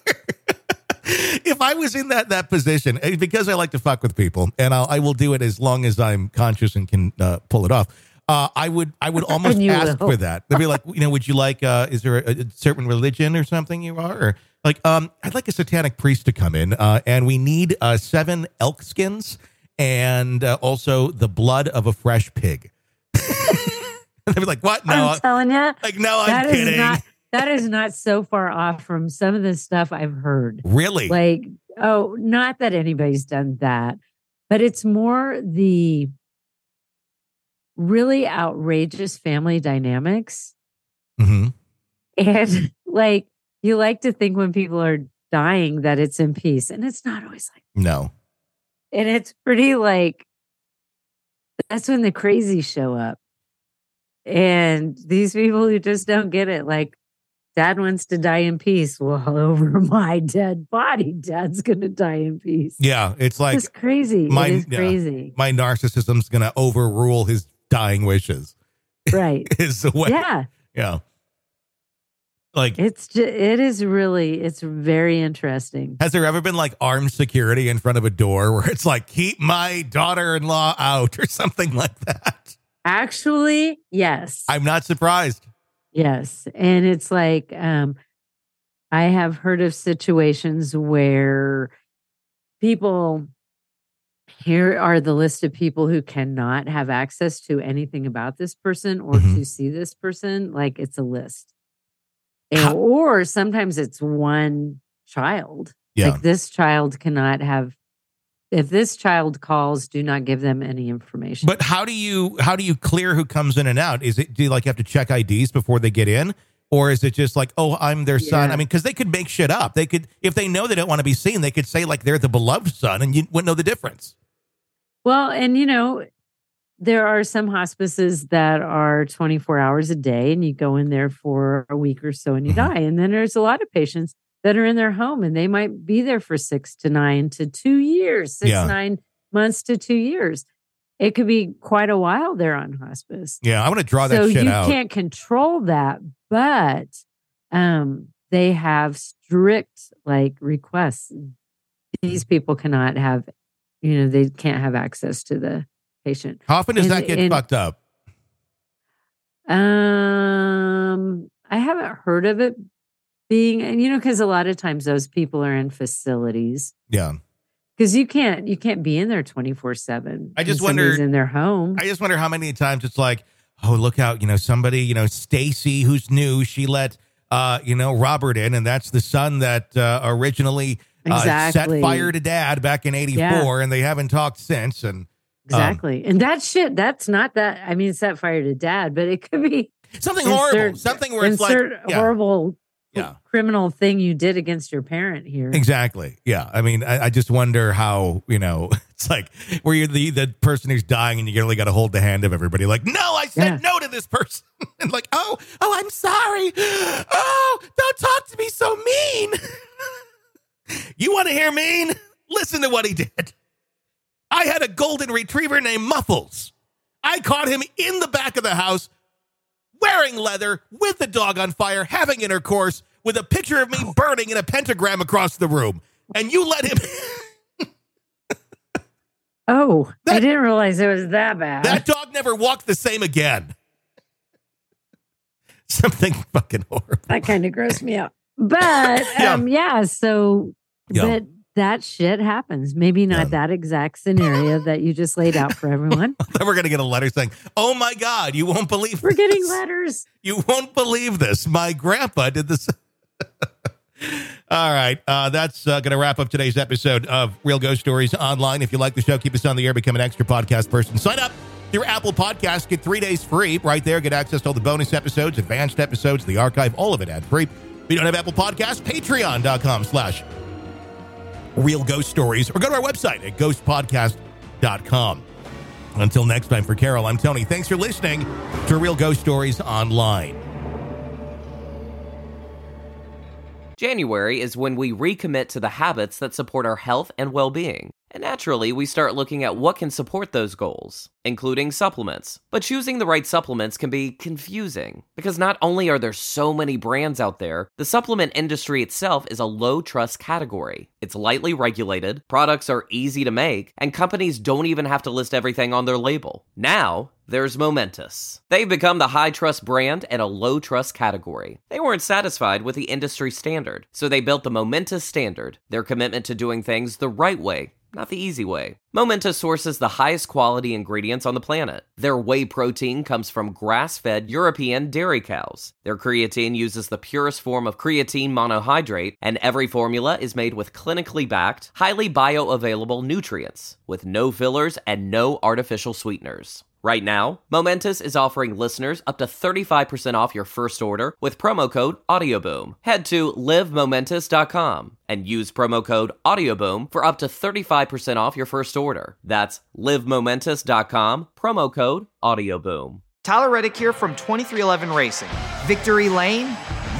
If I was in that that position, eh, because I like to fuck with people, and I'll, I will do it as long as I'm conscious and can uh, pull it off. Uh, I would I would almost And you ask will. for that. They'd be like, you know, would you like? Uh, is there a, a certain religion or something you are? Or like, um, I'd like a satanic priest to come in, uh, and we need uh, seven elk skins and uh, also the blood of a fresh pig. They'd be like, what? No, I'm telling you, like, no, I'm that is kidding. not that is not so far off from some of the stuff I've heard. Really? Like, oh, not that anybody's done that, but it's more the really outrageous family dynamics. Mm-hmm. And like, you like to think when people are dying that it's in peace, and it's not always like, No. and it's pretty like, that's when the crazies show up. And these people who just don't get it, like, Dad wants to die in peace. Well, over my dead body, Dad's going to die in peace. Yeah, it's like it's crazy. My, it is yeah, crazy. My narcissism's going to overrule his dying wishes. Right. Is the way. Yeah. Yeah. Like it's just, it is really, it's very interesting. Has there ever been like armed security in front of a door where it's like, keep my daughter-in-law out or something like that? Actually, yes. I'm not surprised. Yes. And it's like, um, I have heard of situations where people, here are the list of people who cannot have access to anything about this person or mm-hmm. to see this person. Like it's a list. And, or sometimes it's one child. Yeah. Like this child cannot have, if this child calls, do not give them any information. But how do you, how do you clear who comes in and out? Is it, do you like have to check I Ds before they get in? Or is it just like, oh, I'm their son? Yeah. I mean, because they could make shit up. They could, if they know they don't want to be seen, they could say like they're the beloved son and you wouldn't know the difference. Well, and you know, there are some hospices that are twenty-four hours a day and you go in there for a week or so and you mm-hmm. die. And then there's a lot of patients that are in their home and they might be there for six to nine to two years, six, yeah. nine months to two years. It could be quite a while there on hospice. Yeah, I want to draw that so shit you out. You can't control that, but um, they have strict like requests. These people cannot have, you know, they can't have access to the patient. How often does and, that get and, fucked up? Um, I haven't heard of it being, and you know, because a lot of times those people are in facilities. Yeah. Because you can't, you can't be in there twenty-four seven. I just wonder in their home. I just wonder how many times it's like, oh, look out, you know, somebody, you know, Stacy, who's new, she let, uh, you know, Robert in, and that's the son that uh, originally uh, exactly. set fire to Dad back in eighty-four, yeah. and they haven't talked since, and. Exactly. Um, and that shit, that's not that, I mean, set fire to Dad, but it could be something insert, horrible. Something where it's like yeah. horrible yeah. criminal thing you did against your parent here. Exactly. Yeah. I mean, I, I just wonder how, you know, it's like where you're the, the person who's dying and you really got to hold the hand of everybody. Like, no, I said yeah. no to this person. And like, oh, oh, I'm sorry. Oh, don't talk to me so mean. You want to hear mean? Listen to what he did. I had a golden retriever named Muffles. I caught him in the back of the house, wearing leather, with the dog on fire, having intercourse, with a picture of me burning in a pentagram across the room. And you let him... oh, that, I didn't realize it was that bad. That dog never walked the same again. Something fucking horrible. That kind of grossed me out. But, yeah, um, yeah so... Yeah. But, that shit happens. Maybe not yeah. that exact scenario that you just laid out for everyone. Then we're going to get a letter saying, oh my God, you won't believe We're this. getting letters. You won't believe this. My grandpa did this. All right. Uh, that's uh, going to wrap up today's episode of Real Ghost Stories Online. If you like the show, keep us on the air, become an extra podcast person. Sign up through Apple Podcasts. Get three days free right there. Get access to all the bonus episodes, advanced episodes, the archive, all of it ad free. If you don't have Apple Podcasts, patreon.com slash Real Ghost Stories, or go to our website at ghost podcast dot com. Until next time, for Carol, I'm Tony. Thanks for listening to Real Ghost Stories Online. January is when we recommit to the habits that support our health and well-being. And naturally, we start looking at what can support those goals, including supplements. But choosing the right supplements can be confusing, because not only are there so many brands out there, the supplement industry itself is a low-trust category. It's lightly regulated, products are easy to make, and companies don't even have to list everything on their label. Now, there's Momentous. They've become the high-trust brand in a low-trust category. They weren't satisfied with the industry standard, so they built the Momentous Standard, their commitment to doing things the right way, not the easy way. Momentous sources the highest quality ingredients on the planet. Their whey protein comes from grass-fed European dairy cows. Their creatine uses the purest form of creatine monohydrate, and every formula is made with clinically backed, highly bioavailable nutrients, with no fillers and no artificial sweeteners. Right now, Momentous is offering listeners up to thirty-five percent off your first order with promo code AudioBoom. Head to live momentous dot com and use promo code AudioBoom for up to thirty-five percent off your first order. That's live momentous dot com, promo code AudioBoom. Tyler Reddick here from twenty-three eleven Racing. Victory Lane?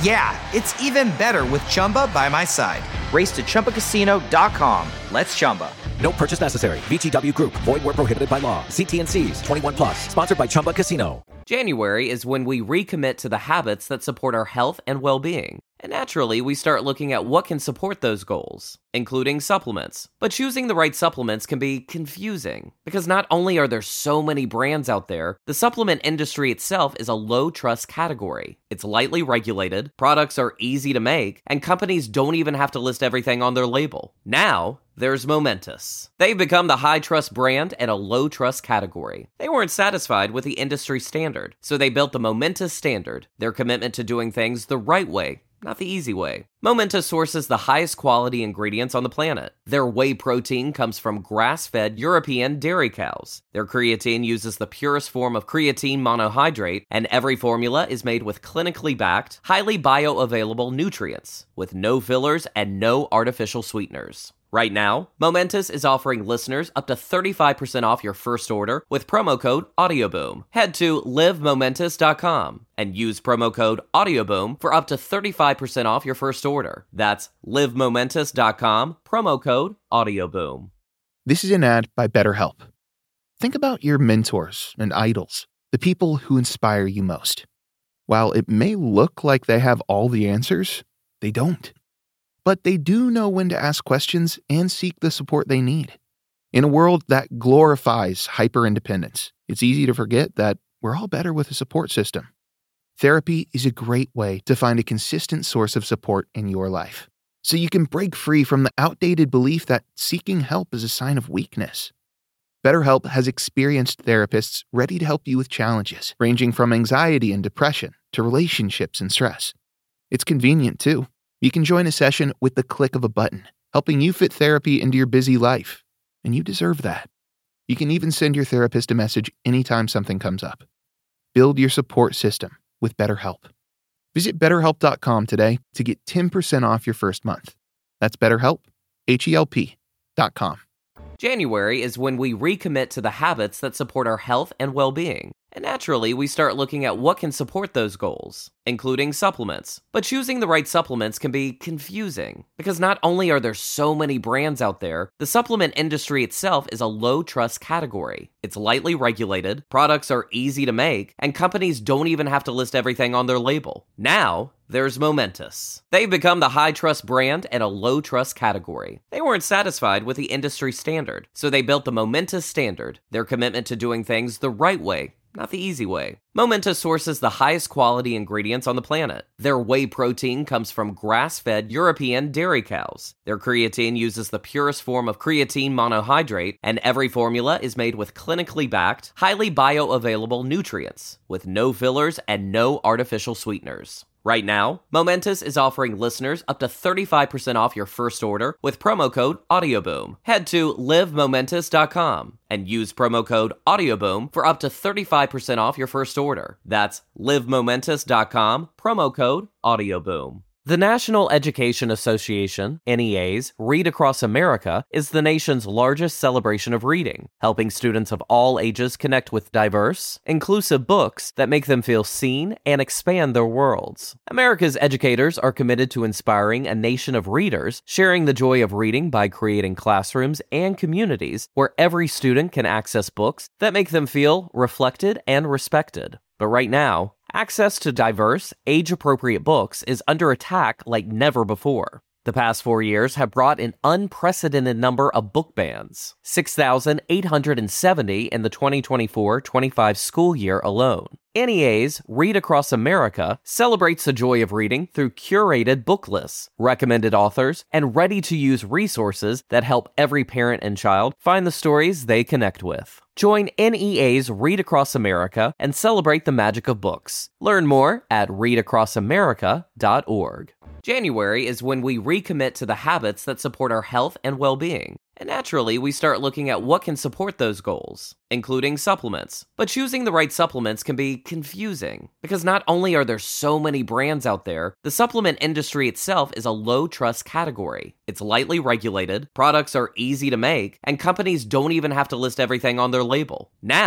Yeah, it's even better with Chumba by my side. Race to Chumba Casino dot com. Let's Chumba. No purchase necessary. V G W Group. Void where prohibited by law. See T and C's. twenty-one plus. Sponsored by Chumba Casino. January is when we recommit to the habits that support our health and well-being. And naturally, we start looking at what can support those goals, including supplements. But choosing the right supplements can be confusing, because not only are there so many brands out there, the supplement industry itself is a low-trust category. It's lightly regulated, products are easy to make, and companies don't even have to list everything on their label. Now, there's Momentous. They've become the high-trust brand and a low-trust category. They weren't satisfied with the industry standard, so they built the Momentous Standard, their commitment to doing things the right way, not the easy way. Momentous sources the highest quality ingredients on the planet. Their whey protein comes from grass-fed European dairy cows. Their creatine uses the purest form of creatine monohydrate, and every formula is made with clinically backed, highly bioavailable nutrients, with no fillers and no artificial sweeteners. Right now, Momentous is offering listeners up to thirty-five percent off your first order with promo code AudioBoom. Head to live momentous dot com and use promo code AudioBoom for up to thirty-five percent off your first order. That's live momentous dot com, promo code AudioBoom. This is an ad by BetterHelp. Think about your mentors and idols, the people who inspire you most. While it may look like they have all the answers, they don't. But they do know when to ask questions and seek the support they need. In a world that glorifies hyper-independence, it's easy to forget that we're all better with a support system. Therapy is a great way to find a consistent source of support in your life, so you can break free from the outdated belief that seeking help is a sign of weakness. BetterHelp has experienced therapists ready to help you with challenges, ranging from anxiety and depression to relationships and stress. It's convenient, too. You can join a session with the click of a button, helping you fit therapy into your busy life. And you deserve that. You can even send your therapist a message anytime something comes up. Build your support system with BetterHelp. Visit better help dot com today to get ten percent off your first month. That's BetterHelp, H E L P dot com. January is when we recommit to the habits that support our health and well-being. And naturally, we start looking at what can support those goals, including supplements. But choosing the right supplements can be confusing, because not only are there so many brands out there, the supplement industry itself is a low-trust category. It's lightly regulated, products are easy to make, and companies don't even have to list everything on their label. Now, there's Momentous. They've become the high-trust brand and a low-trust category. They weren't satisfied with the industry standard, so they built the Momentous Standard, their commitment to doing things the right way, not the easy way. Momentous sources the highest quality ingredients on the planet. Their whey protein comes from grass-fed European dairy cows. Their creatine uses the purest form of creatine monohydrate, and every formula is made with clinically backed, highly bioavailable nutrients, with no fillers and no artificial sweeteners. Right now, Momentous is offering listeners up to thirty-five percent off your first order with promo code AudioBoom. Head to live momentous dot com and use promo code AudioBoom for up to thirty-five percent off your first order. That's live momentous dot com, promo code AudioBoom. The National Education Association, N E A's Read Across America, is the nation's largest celebration of reading, helping students of all ages connect with diverse, inclusive books that make them feel seen and expand their worlds. America's educators are committed to inspiring a nation of readers, sharing the joy of reading by creating classrooms and communities where every student can access books that make them feel reflected and respected. But right now, access to diverse, age-appropriate books is under attack like never before. The past four years have brought an unprecedented number of book bans, six thousand eight hundred seventy in the twenty twenty-four twenty-five school year alone. N E A's Read Across America celebrates the joy of reading through curated book lists, recommended authors, and ready-to-use resources that help every parent and child find the stories they connect with. Join N E A's Read Across America and celebrate the magic of books. Learn more at read across america dot org. January is when we recommit to the habits that support our health and well-being. And naturally, we start looking at what can support those goals, including supplements. But choosing the right supplements can be confusing, because not only are there so many brands out there, the supplement industry itself is a low-trust category. It's lightly regulated, products are easy to make, and companies don't even have to list everything on their label. Now,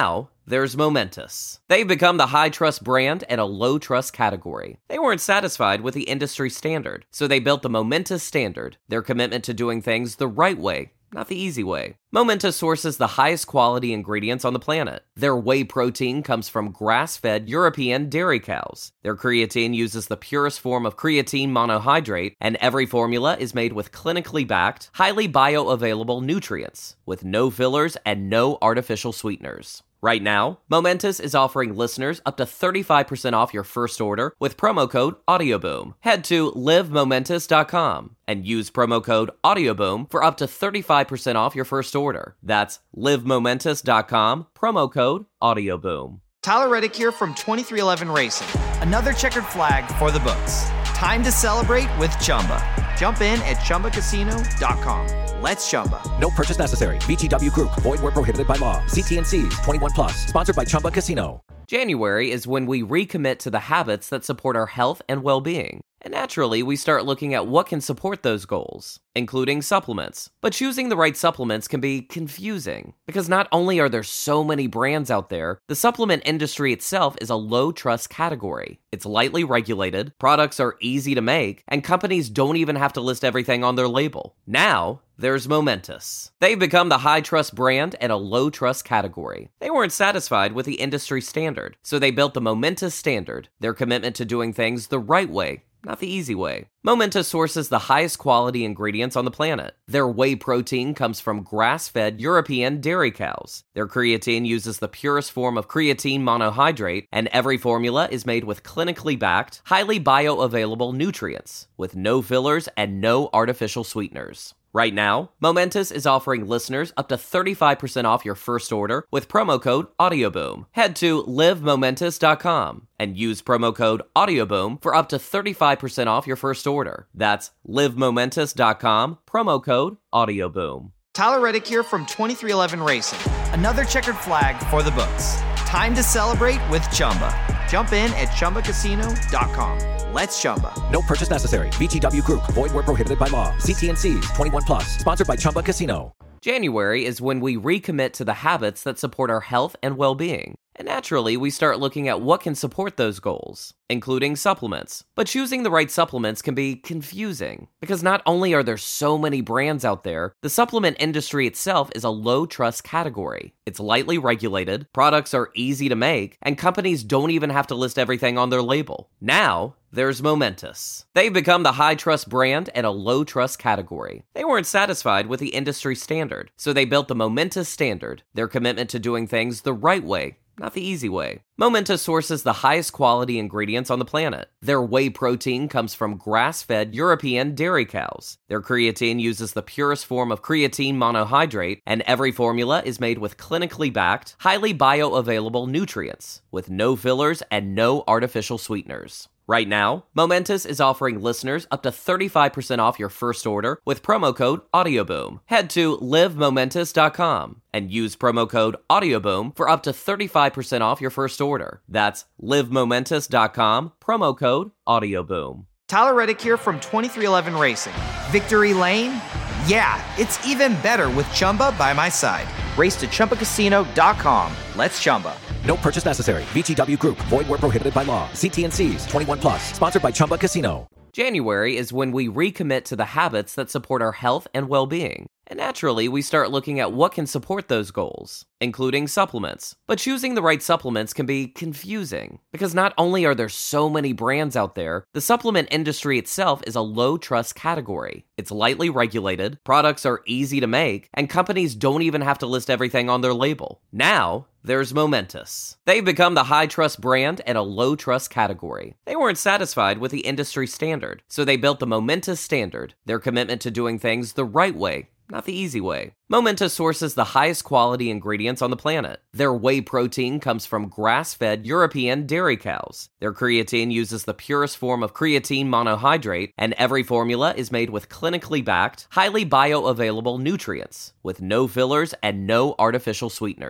there's Momentous. They've become the high-trust brand in a low-trust category. They weren't satisfied with the industry standard, so they built the Momentous standard, their commitment to doing things the right way, not the easy way. Momentous sources the highest quality ingredients on the planet. Their whey protein comes from grass-fed European dairy cows. Their creatine uses the purest form of creatine monohydrate, and every formula is made with clinically backed, highly bioavailable nutrients, with no fillers and no artificial sweeteners. Right now, Momentous is offering listeners up to thirty-five percent off your first order with promo code AudioBoom. Head to live momentous dot com and use promo code AudioBoom for up to thirty-five percent off your first order. That's live momentous dot com, promo code AudioBoom. Tyler Reddick here from twenty-three eleven Racing. Another checkered flag for the books. Time to celebrate with Chumba. Jump in at chumba casino dot com. Let's Chumba. No purchase necessary. V G W Group. Void where prohibited by law. See T N Cs. twenty-one plus. Sponsored by Chumba Casino. January is when we recommit to the habits that support our health and well-being. And naturally, we start looking at what can support those goals, including supplements. But choosing the right supplements can be confusing, because not only are there so many brands out there, the supplement industry itself is a low-trust category. It's lightly regulated, products are easy to make, and companies don't even have to list everything on their label. Now, there's Momentous. They've become the high-trust brand in a low-trust category. They weren't satisfied with the industry standard, so they built the Momentous standard, their commitment to doing things the right way, not the easy way. Momentous sources the highest quality ingredients on the planet. Their whey protein comes from grass-fed European dairy cows. Their creatine uses the purest form of creatine monohydrate, and every formula is made with clinically backed, highly bioavailable nutrients, with no fillers and no artificial sweeteners. Right now, Momentous is offering listeners up to thirty-five percent off your first order with promo code AudioBoom. Head to live momentous dot com and use promo code AudioBoom for up to thirty-five percent off your first order. That's live momentous dot com, promo code AudioBoom. Tyler Reddick here from twenty-three eleven Racing. Another checkered flag for the books. Time to celebrate with Chumba. Jump in at chumba casino dot com. Let's Chumba. No purchase necessary. V G W Group. Void where prohibited by law. See T N Cs. twenty-one plus. Sponsored by Chumba Casino. January is when we recommit to the habits that support our health and well-being. And naturally, we start looking at what can support those goals, including supplements. But choosing the right supplements can be confusing, because not only are there so many brands out there, the supplement industry itself is a low-trust category. It's lightly regulated, products are easy to make, and companies don't even have to list everything on their label. Now, there's Momentous. They've become the high-trust brand in a low-trust category. They weren't satisfied with the industry standard, so they built the Momentous standard, their commitment to doing things the right way, not the easy way. Momentous sources the highest quality ingredients on the planet. Their whey protein comes from grass-fed European dairy cows. Their creatine uses the purest form of creatine monohydrate, and every formula is made with clinically backed, highly bioavailable nutrients, with no fillers and no artificial sweeteners. Right now, Momentous is offering listeners up to thirty-five percent off your first order with promo code AudioBoom. Head to live momentous dot com and use promo code AudioBoom for up to thirty-five percent off your first order. That's live momentous dot com, promo code AudioBoom. Tyler Reddick here from twenty-three eleven Racing. Victory Lane? Yeah, it's even better with Chumba by my side. Race to chumba casino dot com. Let's Chumba. No purchase necessary. V G W Group. Void where prohibited by law. See T N Cs. twenty-one plus. Sponsored by Chumba Casino. January is when we recommit to the habits that support our health and well-being. And naturally, we start looking at what can support those goals, including supplements. But choosing the right supplements can be confusing, because not only are there so many brands out there, the supplement industry itself is a low-trust category. It's lightly regulated, products are easy to make, and companies don't even have to list everything on their label. Now, there's Momentous. They've become the high-trust brand in a low-trust category. They weren't satisfied with the industry standard, so they built the Momentous standard, their commitment to doing things the right way, not the easy way. Momentous sources the highest quality ingredients on the planet. Their whey protein comes from grass-fed European dairy cows. Their creatine uses the purest form of creatine monohydrate, and every formula is made with clinically backed, highly bioavailable nutrients, with no fillers and no artificial sweeteners.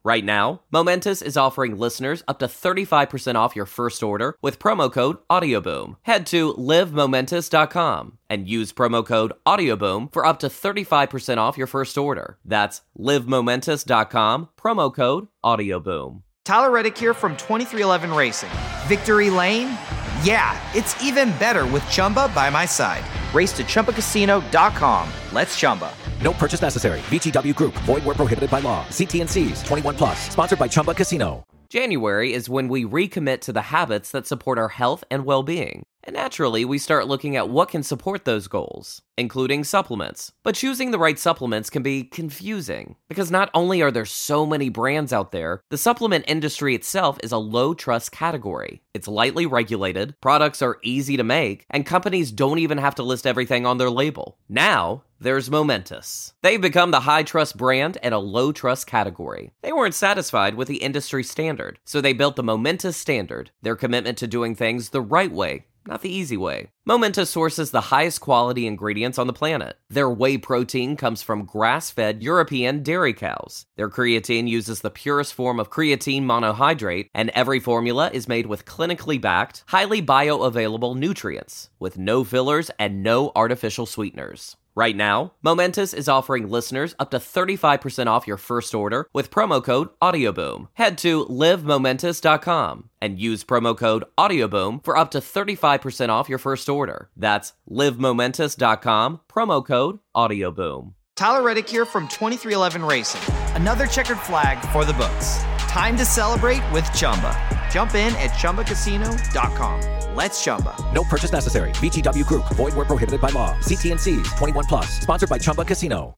Right now, Momentous is offering listeners up to thirty-five percent off your first order with promo code AudioBoom. Head to live momentous dot com and use promo code AudioBoom for up to thirty-five percent off your first order. That's live momentous dot com, promo code AudioBoom. Tyler Reddick here from twenty-three eleven Racing. Victory Lane? Yeah, it's even better with Chumba by my side. Race to Chumba Casino dot com. Let's Chumba. No purchase necessary. V G W Group. Void where prohibited by law. See T and C's. twenty-one plus. Sponsored by Chumba Casino. January is when we recommit to the habits that support our health and well-being. And naturally, we start looking at what can support those goals, including supplements. But choosing the right supplements can be confusing, because not only are there so many brands out there, the supplement industry itself is a low-trust category. It's lightly regulated, products are easy to make, and companies don't even have to list everything on their label. Now, there's Momentous. They've become the high-trust brand in a low-trust category. They weren't satisfied with the industry standard, so they built the Momentous Standard, their commitment to doing things the right way, not the easy way. Momentous sources the highest quality ingredients on the planet. Their whey protein comes from grass-fed European dairy cows. Their creatine uses the purest form of creatine monohydrate, and every formula is made with clinically backed, highly bioavailable nutrients, with no fillers and no artificial sweeteners. Right now, Momentous is offering listeners up to thirty-five percent off your first order with promo code AudioBoom. Head to live momentous dot com and use promo code AudioBoom for up to thirty-five percent off your first order. That's live momentous dot com, promo code AudioBoom. Tyler Reddick here from twenty-three eleven Racing. Another checkered flag for the books. Time to celebrate with Chumba. Jump in at chumba casino dot com. Let's Chumba. No purchase necessary. V G W Group. Void where prohibited by law. See T and C's. twenty-one plus. Sponsored by Chumba Casino.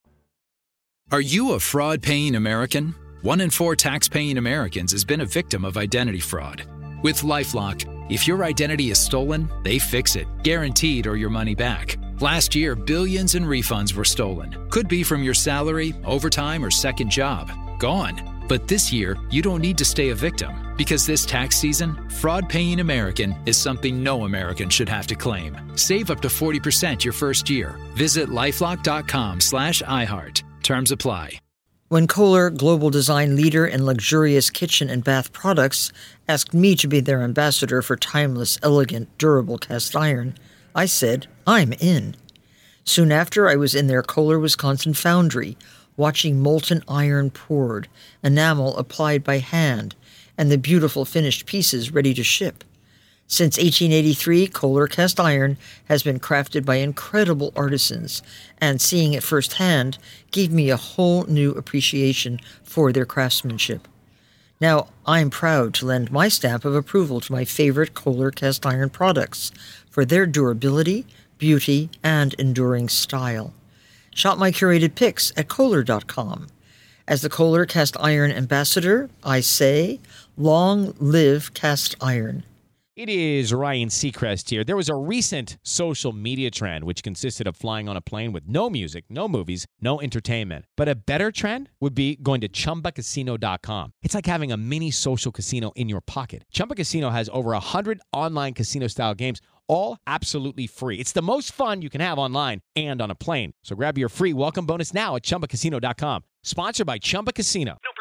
Are you a fraud-paying American? One in four tax-paying Americans has been a victim of identity fraud. With LifeLock, if your identity is stolen, they fix it, guaranteed, or your money back. Last year, billions in refunds were stolen. Could be from your salary, overtime, or second job. Gone. But this year, you don't need to stay a victim, because this tax season, fraud-paying American is something no American should have to claim. Save up to forty percent your first year. Visit lifelock.com slash iHeart. Terms apply. When Kohler, global design leader in luxurious kitchen and bath products, asked me to be their ambassador for timeless, elegant, durable cast iron, I said, I'm in. Soon after, I was in their Kohler, Wisconsin foundry, watching molten iron poured, enamel applied by hand, and the beautiful finished pieces ready to ship. Since eighteen eighty-three, Kohler cast iron has been crafted by incredible artisans, and seeing it firsthand gave me a whole new appreciation for their craftsmanship. Now, I'm proud to lend my stamp of approval to my favorite Kohler cast iron products for their durability, beauty, and enduring style. Shop my curated picks at Kohler dot com. As the Kohler Cast Iron Ambassador, I say, long live cast iron. It is Ryan Seacrest here. There was a recent social media trend which consisted of flying on a plane with no music, no movies, no entertainment. But a better trend would be going to chumba casino dot com. It's like having a mini social casino in your pocket. Chumba Casino has over one hundred online casino-style games, all absolutely free. It's the most fun you can have online and on a plane. So grab your free welcome bonus now at chumba casino dot com. Sponsored by Chumba Casino. No